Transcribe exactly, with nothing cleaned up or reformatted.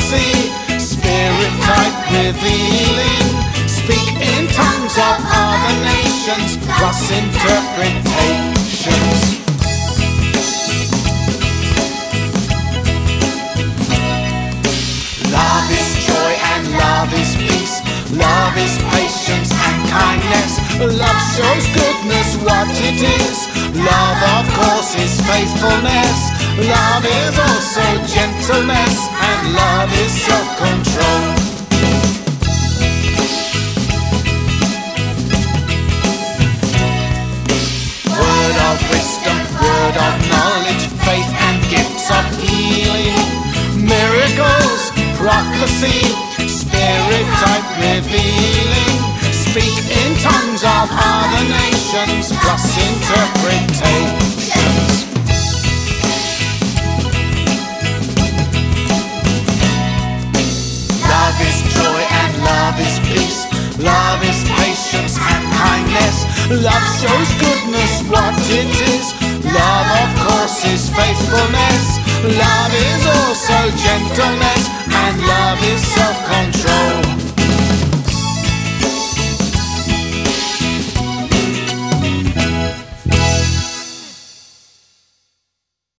prophecy, spirit type revealing, speak in tongues of other nations, plus interpretations. Love is joy and love is peace, love is patience and kindness, love shows goodness what it is, love of course is faithfulness, love is also gentleness, and love is self-control. Word of wisdom, word of knowledge, faith and gifts of healing, miracles, prophecy, spirit type revealing, speak in tongues of other nations, plus interpretations. Love is joy and love is peace, love is patience and kindness, love shows goodness what it is, love of course is faithfulness, love is also gentleness, and love is